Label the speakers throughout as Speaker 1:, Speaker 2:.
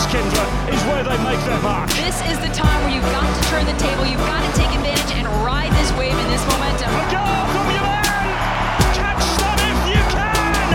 Speaker 1: Kindra, is where they make their mark.
Speaker 2: This is the time where you've got to turn the table, you've got to take advantage and ride this wave and this momentum.
Speaker 1: A goal from your man! Catch them if you can!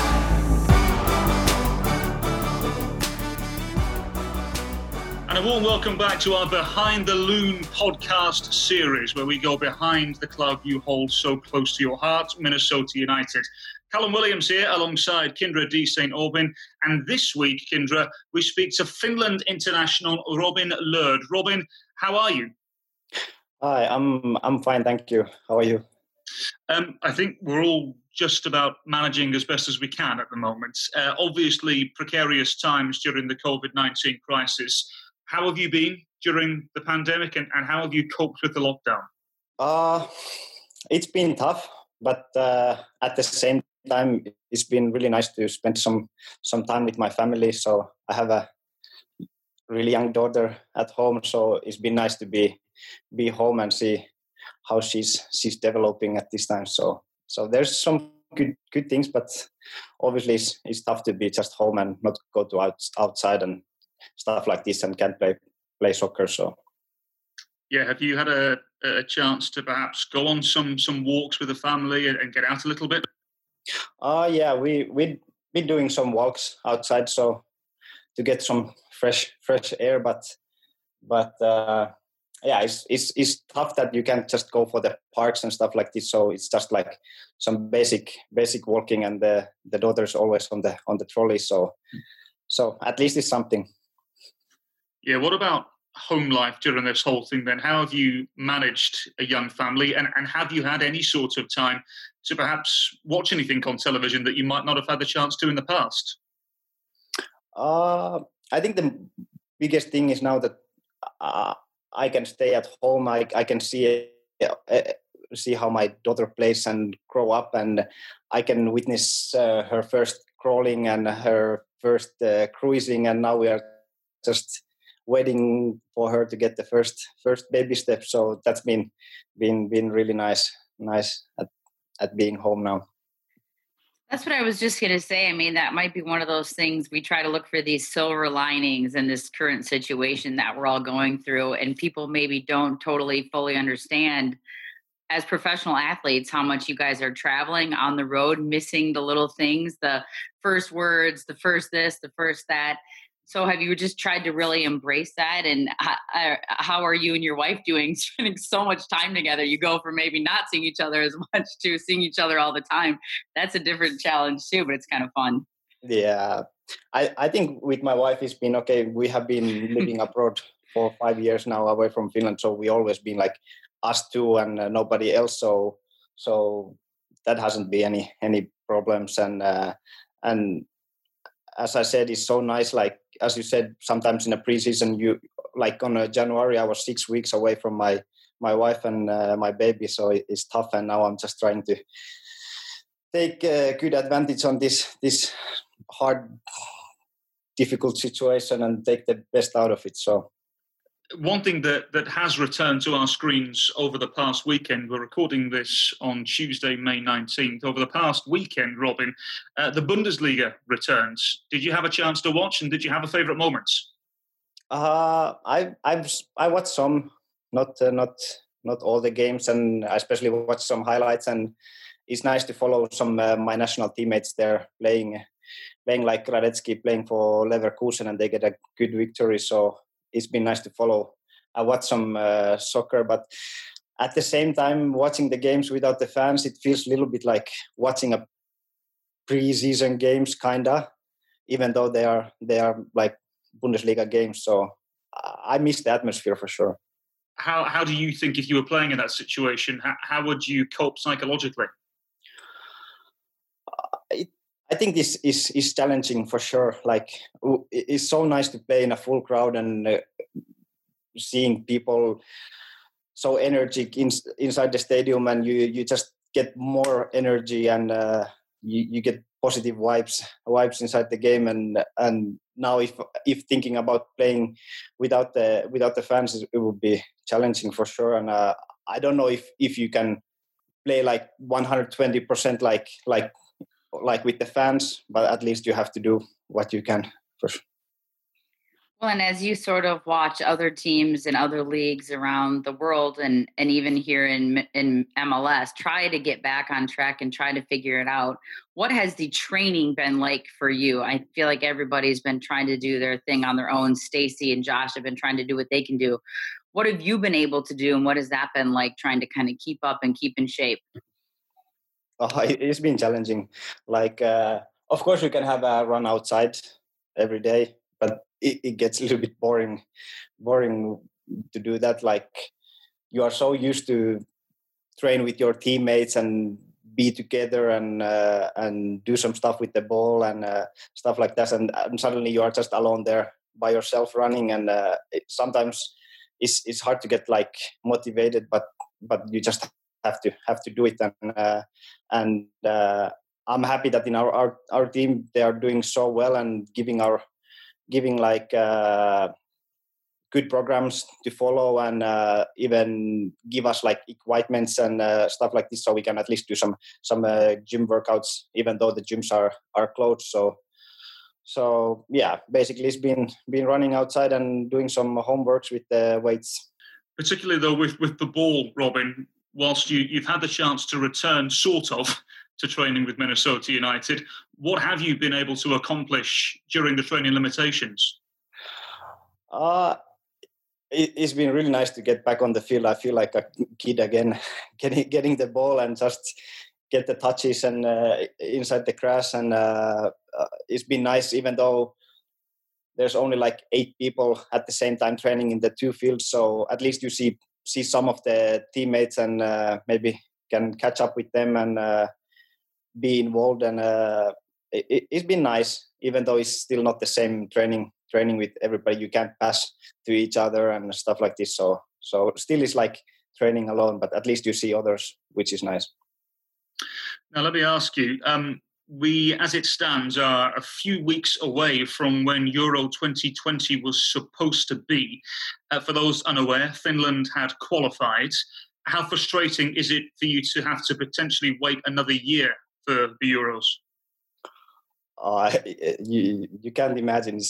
Speaker 3: And a warm welcome back to our Behind the Loon podcast series, where we go behind the club you hold so close to your heart, Minnesota United. Callum Williams here alongside Kindra D. St. Aubin. And this week, Kindra, we speak to Finland international Robin Lod. Robin, how are you?
Speaker 4: Hi, I'm fine, thank you. How are you?
Speaker 3: I think we're all just about managing as best as we can at the moment. Obviously, precarious times during the COVID-19 crisis. How have you been during the pandemic and how have you coped with the lockdown?
Speaker 4: It's been tough, but at the same time, it's been really nice to spend some time with my family. So I have a really young daughter at home, so it's been nice to be home and see how she's developing at this time. So there's some good things, but obviously it's tough to be just home and not go to outside and stuff like this and can't play soccer. So
Speaker 3: yeah, have you had a chance to perhaps go on some walks with the family and get out a little bit?
Speaker 4: Yeah, we've been doing some walks outside, so to get some fresh air. But yeah, it's tough that you can't just go for the parks and stuff like this. So it's just like some basic walking, and the daughter's always on the trolley. So at least it's something.
Speaker 3: Yeah. What about home life during this whole thing then? How have you managed a young family and have you had any sort of time to perhaps watch anything on television that you might not have had the chance to in the past?
Speaker 4: I think the biggest thing is now that I can stay at home. I can see how my daughter plays and grow up, and I can witness her first crawling and her first cruising, and now we are just waiting for her to get the first baby step. So that's been really nice at being home now.
Speaker 5: That's what I was just going to say. I mean, that might be one of those things we try to look for these silver linings in this current situation that we're all going through, and people maybe don't totally fully understand as professional athletes how much you guys are traveling on the road, missing the little things, the first words, the first this, the first that. So have you just tried to really embrace that? And how are you and your wife doing, spending so much time together? You go from maybe not seeing each other as much to seeing each other all the time. That's a different challenge too, but it's kind of fun.
Speaker 4: Yeah, I think with my wife it's been okay. We have been living abroad for 5 years now away from Finland. So we always been like us two and nobody else. So that hasn't been any problems. And as I said, it's so nice. Like, as you said, sometimes in a preseason, you like on January, I was 6 weeks away from my wife and my baby. So it's tough. And now I'm just trying to take good advantage on this hard, difficult situation and take the best out of it. So
Speaker 3: one thing that has returned to our screens over the past weekend, we're recording this on Tuesday, May 19th. Over the past weekend, Robin, the Bundesliga returns. Did you have a chance to watch, and did you have a favourite moment?
Speaker 4: I watched some, not all the games, and I especially watched some highlights. And it's nice to follow some my national teammates there playing like Radetzky, playing for Leverkusen, and they get a good victory. So it's been nice to follow. I watched some soccer, but at the same time, watching the games without the fans, it feels a little bit like watching a pre-season games, kinda, even though they are like Bundesliga games. So I miss the atmosphere for sure.
Speaker 3: How do you think if you were playing in that situation, how would you cope psychologically?
Speaker 4: I think this is challenging for sure. Like, it's so nice to play in a full crowd and seeing people so energetic inside the stadium, and you just get more energy and you get positive vibes inside the game. And now if thinking about playing without the fans, it would be challenging for sure. And I don't know if you can play like 120% like with the fans, but at least you have to do what you can. For sure.
Speaker 5: Well, and as you sort of watch other teams and other leagues around the world and even here in MLS try to get back on track and try to figure it out, what has the training been like for you? I feel like everybody's been trying to do their thing on their own. Stacey and Josh have been trying to do what they can do. What have you been able to do, and what has that been like trying to kind of keep up and keep in shape?
Speaker 4: It's been challenging. Like, of course, we can have a run outside every day, but it gets a little bit boring to do that. Like, you are so used to train with your teammates and be together and do some stuff with the ball and stuff like that, and suddenly you are just alone there by yourself running, and sometimes it's hard to get like motivated, but you just have to do it, and I'm happy that in our team they are doing so well and giving like good programs to follow, and even give us like equipments and stuff like this, so we can at least do some gym workouts, even though the gyms are closed. So yeah, basically it's been running outside and doing some homeworks with the weights.
Speaker 3: Particularly though with the ball, Robin, whilst you've had the chance to return sort of to training with Minnesota United, what have you been able to accomplish during the training limitations?
Speaker 4: It's been really nice to get back on the field. I feel like a kid again, getting the ball and just get the touches and inside the grass. And it's been nice, even though there's only like 8 people at the same time training in the 2 fields. So at least you see some of the teammates and maybe can catch up with them and be involved. And it's been nice, even though it's still not the same training with everybody. You can't pass to each other and stuff like this. So still it's like training alone, but at least you see others, which is nice.
Speaker 3: Now, let me ask you, we, as it stands, are a few weeks away from when Euro 2020 was supposed to be. For those unaware, Finland had qualified. How frustrating is it for you to have to potentially wait another year for the Euros?
Speaker 4: You can't imagine.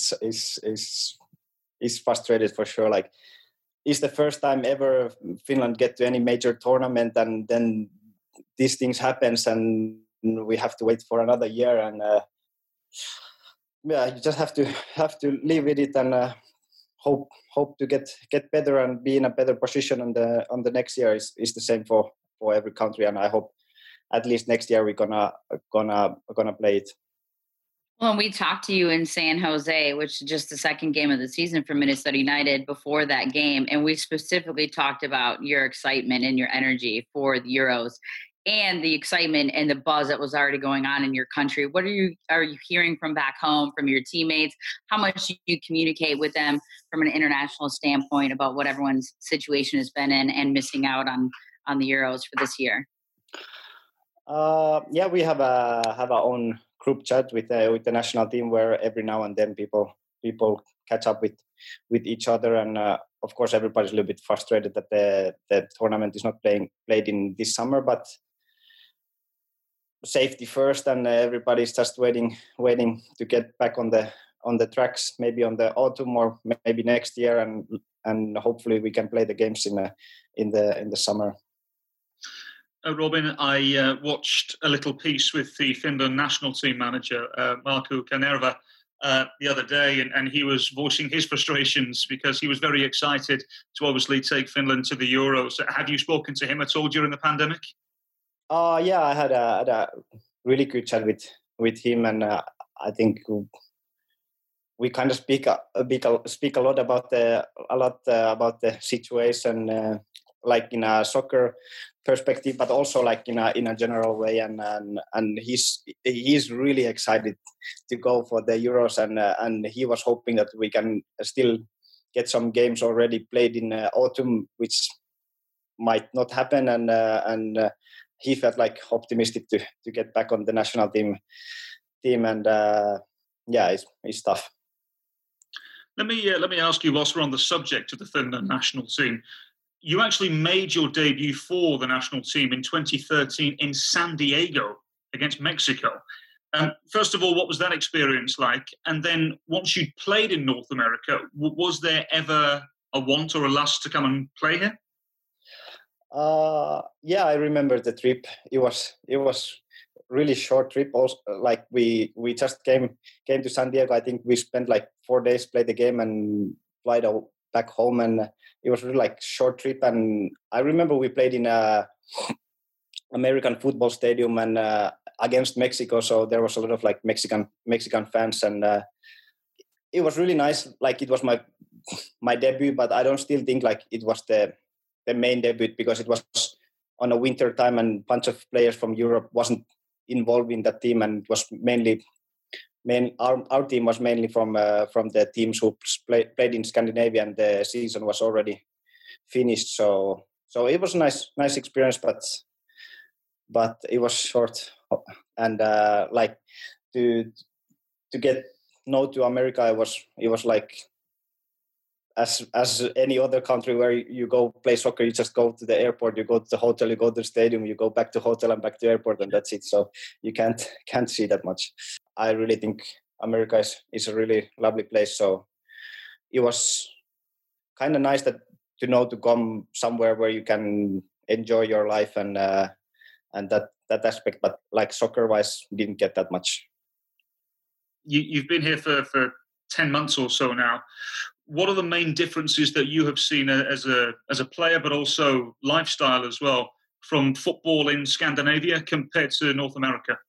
Speaker 4: It's frustrated for sure. Like, it's the first time ever Finland get to any major tournament, and then these things happens, and we have to wait for another year. And you just have to live with it and hope to get better and be in a better position on the next year. Is the same for every country, and I hope at least next year we're gonna play it.
Speaker 5: Well, we talked to you in San Jose, which is just the second game of the season for Minnesota United before that game. And we specifically talked about your excitement and your energy for the Euros and the excitement and the buzz that was already going on in your country. What are you hearing from back home, from your teammates? How much do you communicate with them from an international standpoint about what everyone's situation has been in and missing out on the Euros for this year?
Speaker 4: We have our own group chat with the national team where every now and then people catch up with each other, and of course everybody's a little bit frustrated that the tournament is not played in this summer, but safety first, and everybody's just waiting to get back on the tracks, maybe on the autumn or maybe next year, and hopefully we can play the games in the summer.
Speaker 3: Robin, I watched a little piece with the Finland national team manager, Markku Kanerva, the other day, and he was voicing his frustrations because he was very excited to obviously take Finland to the Euros. Have you spoken to him at all during the pandemic?
Speaker 4: Yeah, I had a really good chat with him, and I think we kind of speak a lot about the situation, like in a soccer perspective, but also like in a general way, and he's really excited to go for the Euros, and he was hoping that we can still get some games already played in autumn, which might not happen, and he felt like optimistic to get back on the national team, and it's tough.
Speaker 3: Let me ask you, whilst we're on the subject of the Finland national team. You actually made your debut for the national team in 2013 in San Diego against Mexico. First of all, what was that experience like? And then once you'd played in North America, was there ever a want or a lust to come and play here?
Speaker 4: Yeah, I remember the trip. It was really short trip. Also, like we just came to San Diego. I think we spent like 4 days, played the game, and flight back home. And it was really like short trip. And I remember we played in a American football stadium and against Mexico. So there was a lot of like Mexican fans, and it was really nice. Like it was my debut, but I don't still think like it was the main debut because it was on a winter time and a bunch of players from Europe wasn't involved in that team, and it was our team was mainly from the teams who played in Scandinavia, and the season was already finished. So it was a nice experience, but it was short, and like to get known to America, it was like as any other country where you go play soccer, you just go to the airport, you go to the hotel, you go to the stadium, you go back to hotel and back to airport, and that's it. So you can't see that much. I really think America is a really lovely place. So it was kind of nice to come somewhere where you can enjoy your life and that aspect. But like soccer wise, didn't get that much.
Speaker 3: You've been here for 10 months or so now. What are the main differences that you have seen as a player, but also lifestyle as well, from football in Scandinavia compared to North America?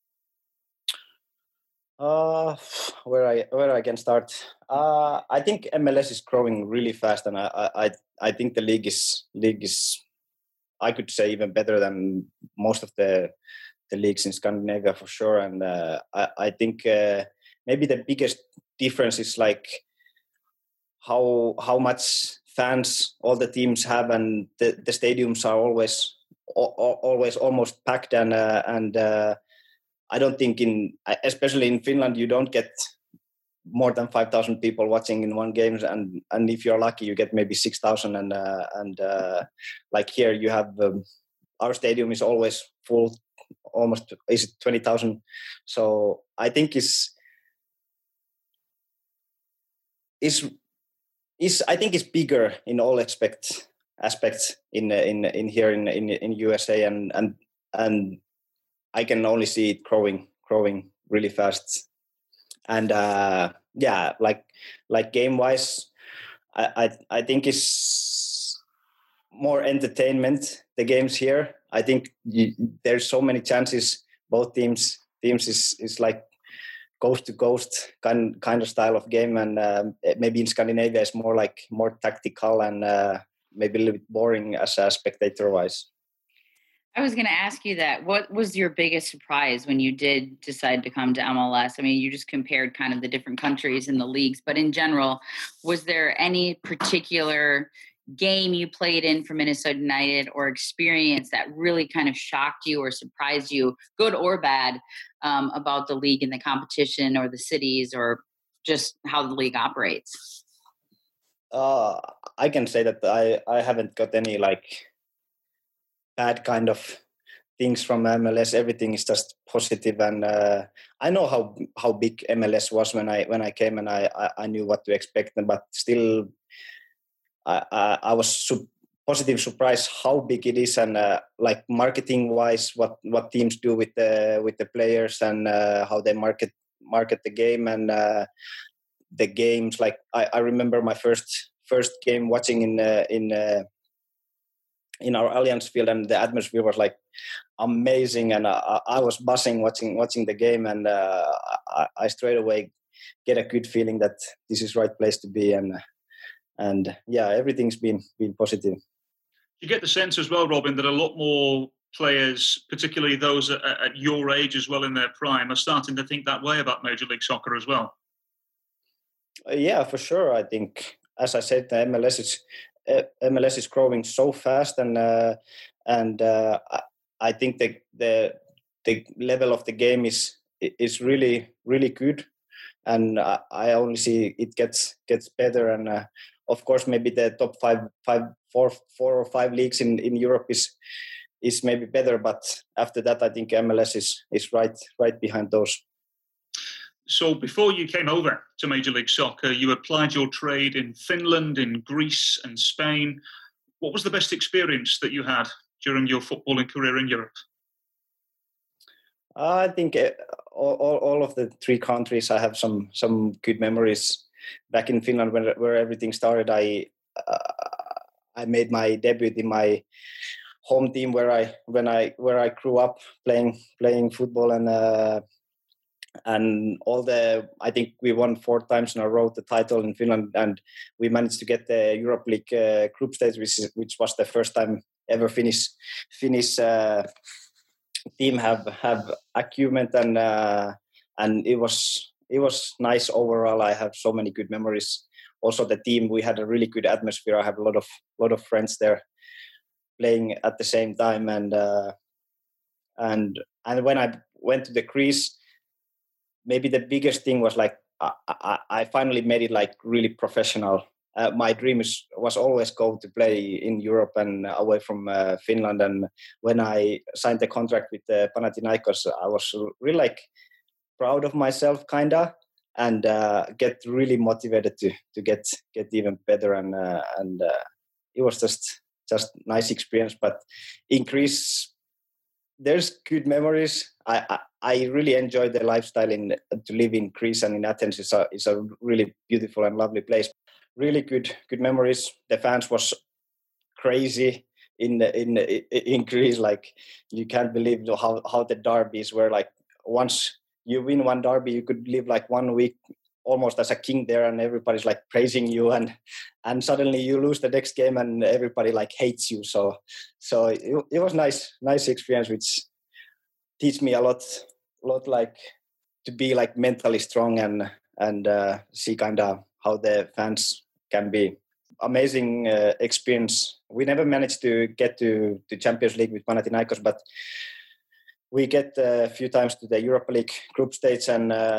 Speaker 4: Where I can start? I think MLS is growing really fast, and I think the league is I could say even better than most of the leagues in Scandinavia for sure. And I think maybe the biggest difference is like how much fans all the teams have, and the stadiums are always almost packed, and I don't think especially in Finland you don't get more than 5,000 people watching in one game, and if you're lucky you get maybe 6,000, and like here you have our stadium is always full, almost is it 20,000. So I think I think it's bigger in all aspects in here in USA, and I can only see it growing really fast. And yeah, like game wise, I think it's more entertainment, the games here. I think there's so many chances. Both teams is like coast to coast kind of style of game, and maybe in Scandinavia it's more tactical and maybe a little bit boring as a spectator wise.
Speaker 5: I was going to ask you that. What was your biggest surprise when you did decide to come to MLS? I mean, you just compared kind of the different countries and the leagues, but in general, was there any particular game you played in for Minnesota United or experience that really kind of shocked you or surprised you, good or bad, about the league and the competition or the cities or just how the league operates?
Speaker 4: I can say that I haven't got any like bad kind of things from MLS. Everything is just positive, and I know how big MLS was when I came, and I knew what to expect, but still I was positive surprised how big it is, and like marketing wise, what teams do with the players, and how they market the game, and the games. Like I remember my first game watching in our Allianz field, and the atmosphere was like amazing, and I was buzzing watching the game, and I straight away get a good feeling that this is right place to be, and yeah, everything's been positive.
Speaker 3: You get the sense as well, Robin, that a lot more players, particularly those at your age as well in their prime, are starting to think that way about Major League Soccer as well. Yeah,
Speaker 4: for sure. I think, as I said, the MLS is growing so fast, and I think the level of the game is really really good, and I only see it gets better. And of course, maybe the top four or five leagues in Europe is maybe better, but after that, I think MLS is right behind those.
Speaker 3: So before you came over to Major League Soccer, you applied your trade in Finland, in Greece and Spain. What was the best experience that you had during your footballing career in Europe?
Speaker 4: I think all of the three countries, I have some good memories. Back in Finland, where everything started, I made my debut in my home team where I grew up playing football, and I think we won 4 times in a row the title in Finland, and we managed to get the Europa League group stage, which was the first time ever Finnish team have achievement, and it was nice overall. I have so many good memories. Also, the team, we had a really good atmosphere. I have a lot of friends there playing at the same time, and when I went to the Greece, maybe the biggest thing was like I finally made it like really professional. My dream was always go to play in Europe and away from Finland. And when I signed the contract with Panathinaikos, I was really like proud of myself, kinda, and get really motivated to get even better. And it was just nice experience. But in Greece, there's good memories. I really enjoyed the lifestyle to live in Greece, and in Athens is a really beautiful and lovely place. Really good memories. The fans was crazy in Greece. Like, you can't believe how the derbies were. Like, once you win one derby, you could live like 1 week almost as a king there, and everybody's like praising you, and suddenly you lose the next game and everybody like hates you. So it was nice experience, which teach me a lot like to be like mentally strong and see kind of how the fans can be. Amazing experience. We never managed to get to Champions League with Panathinaikos, but we get a few times to the Europa League group stage,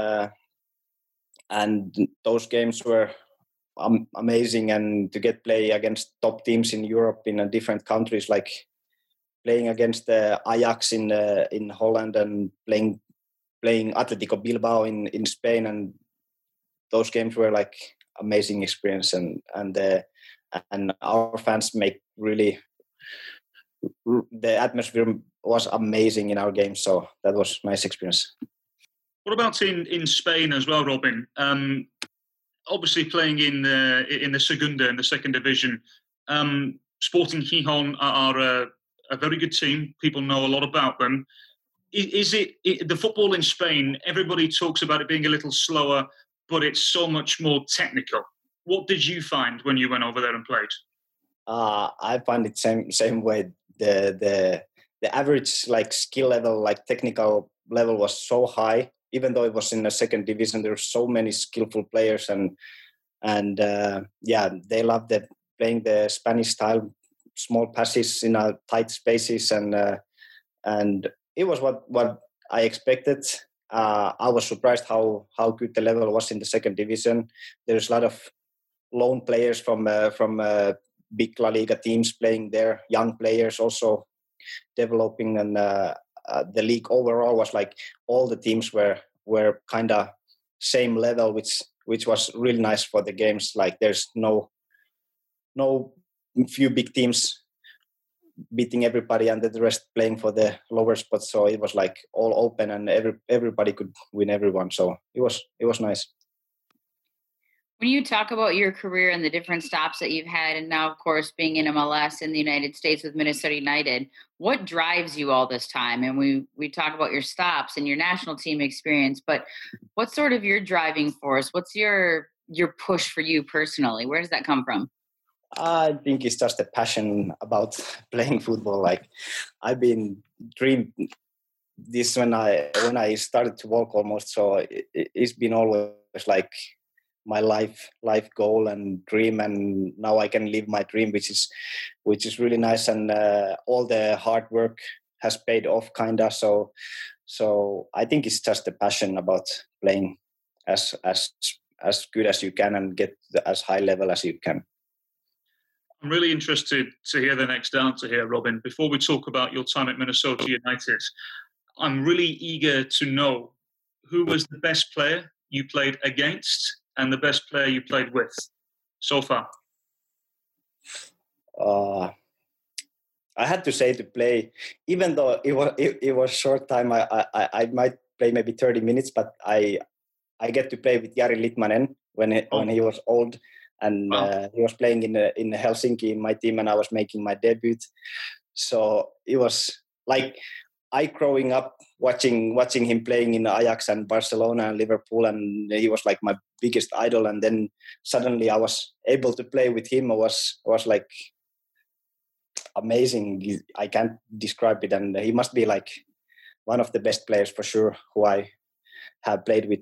Speaker 4: and those games were amazing. And to get play against top teams in Europe in different countries, like playing against the Ajax in Holland and playing Atletico Bilbao in Spain, and those games were like amazing experience, and our fans make really, the atmosphere was amazing in our games, so that was nice experience.
Speaker 3: What about in Spain as well, Robin? Obviously playing in the Segunda, in the second division, Sporting Gijón are a very good team. People know a lot about them. Is it the football in Spain? Everybody talks about it being a little slower, but it's so much more technical. What did you find when you went over there and played?
Speaker 4: I find it same way. The average like skill level, like technical level, was so high. Even though it was in the second division, there were so many skillful players, and they loved playing the Spanish style, small passes in tight spaces, and it was what I expected. I was surprised how good the level was in the second division. There's a lot of loan players from big La Liga teams playing there, young players also developing, and the league overall was like all the teams were kind of same level, which was really nice for the games. Like, there's no few big teams beating everybody and the rest playing for the lower spots. So it was like all open, and everybody could win everyone. So it was nice.
Speaker 5: When you talk about your career and the different stops that you've had, and now, of course, being in MLS in the United States with Minnesota United, what drives you all this time? And we talk about your stops and your national team experience, but what's sort of your driving force? What's your push for you personally? Where does that come from?
Speaker 4: I think it's just a passion about playing football. Like, I've been dreaming this when I started to walk almost. So it's been always like my life goal and dream, and now I can live my dream, which is really nice, and all the hard work has paid off, kinda. So I think it's just a passion about playing as good as you can and get as high level as you can.
Speaker 3: I'm really interested to hear the next answer here, Robin. Before we talk about your time at Minnesota United, I'm really eager to know who was the best player you played against and the best player you played with so far.
Speaker 4: I had to say to play, even though it was short time. I might play maybe 30 minutes, but I get to play with Jari Litmanen when he was old, and he was playing in Helsinki in my team, and I was making my debut. So it was like I growing up watching him playing in Ajax and Barcelona and Liverpool, and he was like my biggest idol. And then suddenly I was able to play with him. It was like amazing. I can't describe it, and he must be like one of the best players for sure who I have played with.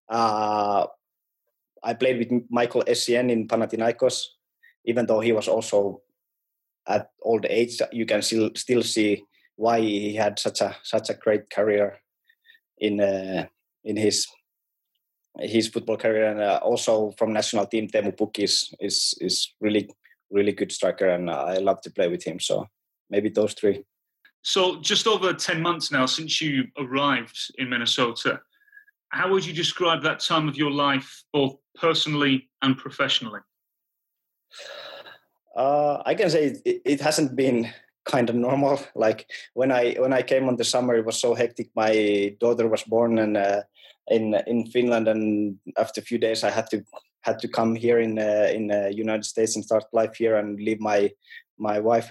Speaker 4: I played with Michael Essien in Panathinaikos, even though he was also at old age. You can still see why he had such a great career in his football career, and also from national team, Teemu Pukki is really good striker, and I love to play with him. So maybe those three.
Speaker 3: So just over 10 months now since you arrived in Minnesota, how would you describe that time of your life, both personally and professionally?
Speaker 4: I can say it hasn't been kind of normal. Like when I came on the summer, it was so hectic. My daughter was born, and in Finland, and after a few days, I had to come here in the United States and start life here, and leave my wife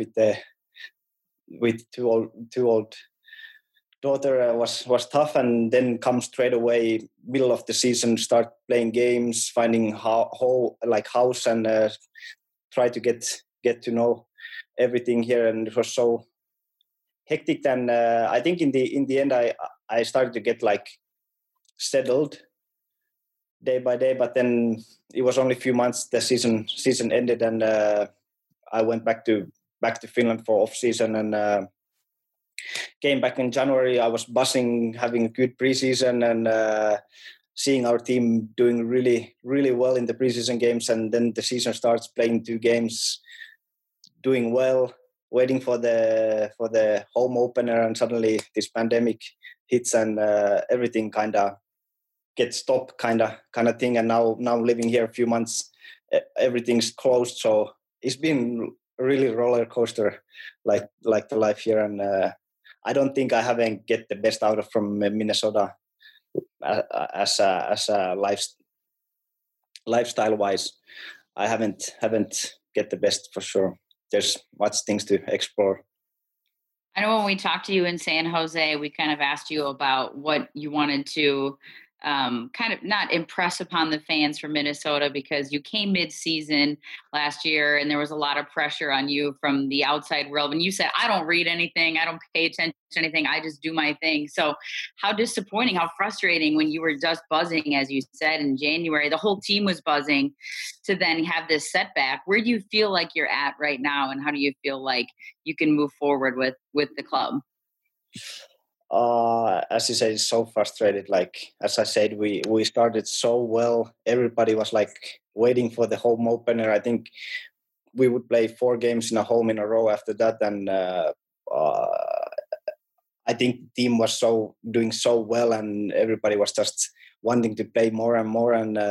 Speaker 4: with two old daughter was tough. And then come straight away middle of the season, start playing games, finding house, and try to get to know everything here. And it was so hectic. And I think in the end I started to get like settled day by day, but then it was only a few months the season ended, and I went back to Finland for off season, and came back in January. I was buzzing, having a good preseason, and seeing our team doing really, really well in the preseason games. And then the season starts, playing 2 games, doing well, waiting for the home opener, and suddenly this pandemic hits, and everything kind of gets stopped, kind of thing. And now living here a few months, everything's closed. So it's been a really roller coaster, like the life here. And I don't think I haven't get the best out of from Minnesota as a lifestyle wise. I haven't get the best for sure. There's much things to explore.
Speaker 5: I know when we talked to you in San Jose, we kind of asked you about what you wanted to kind of not impress upon the fans from Minnesota, because you came mid-season last year and there was a lot of pressure on you from the outside world. And you said, I don't read anything, I don't pay attention to anything, I just do my thing. So how disappointing, how frustrating when you were just buzzing, as you said, in January, the whole team was buzzing, to then have this setback. Where do you feel like you're at right now, and how do you feel like you can move forward with the club?
Speaker 4: As you said, it's so frustrated. Like, as I said, we started so well. Everybody was like waiting for the home opener. I think we would play 4 games in a row after that. And I think the team was doing so well, and everybody was just wanting to play more and more.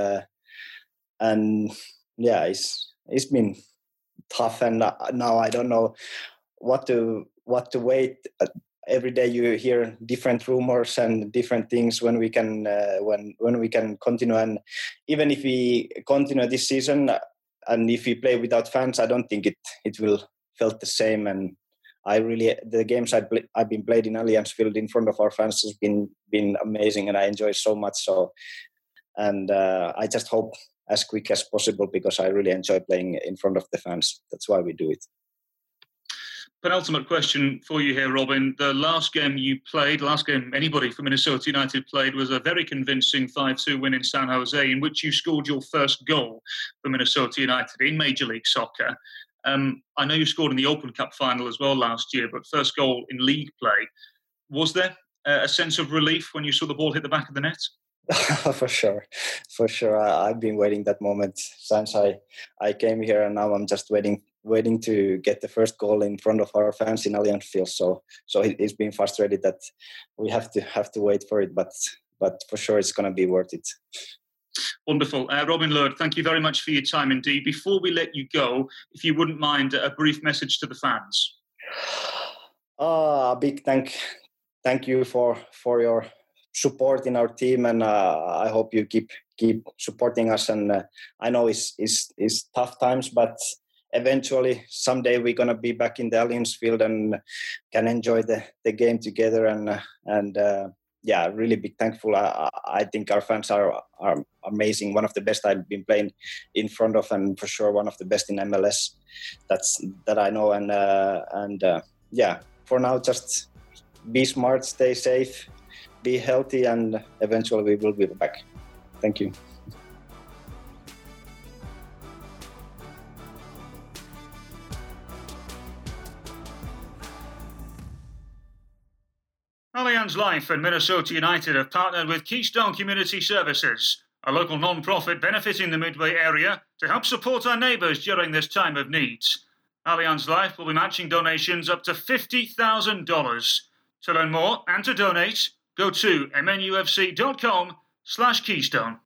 Speaker 4: And yeah, it's been tough. And now I don't know what to wait. Every day you hear different rumors and different things when we can continue. And even if we continue this season, and if we play without fans, I don't think it will felt the same. And the games I've been played in Allianz Field in front of our fans has been amazing, and I enjoy so much. So, and I just hope as quick as possible, because I really enjoy playing in front of the fans. That's why we do it.
Speaker 3: Penultimate question for you here, Robin. The last game anybody from Minnesota United played, was a very convincing 5-2 win in San Jose, in which you scored your first goal for Minnesota United in Major League Soccer. I know you scored in the Open Cup final as well last year, but first goal in league play. Was there a sense of relief when you saw the ball hit the back of the net?
Speaker 4: For sure. I've been waiting that moment since I came here, and now I'm just waiting waiting to get the first goal in front of our fans in Allianz Field. So he's been frustrated that we have to wait for it, but for sure it's going to be worth it.
Speaker 3: Wonderful. Robin Lod, thank you very much for your time indeed. Before we let you go, if you wouldn't mind a brief message to the fans.
Speaker 4: A big thank you for your support in our team, and I hope you keep supporting us. And I know it's tough times, but eventually someday we're gonna be back in the Allianz Field and can enjoy the game together. And yeah, really big thankful. I think our fans are amazing. One of the best I've been playing in front of, and for sure one of the best in MLS. That I know. And yeah, for now, just be smart, stay safe, be healthy, and eventually we will be back. Thank you.
Speaker 3: Allianz Life and Minnesota United have partnered with Keystone Community Services, a local non-profit benefiting the Midway area to help support our neighbours during this time of need. Allianz Life will be matching donations up to $50,000. To learn more and to donate, go to mnufc.com/Keystone.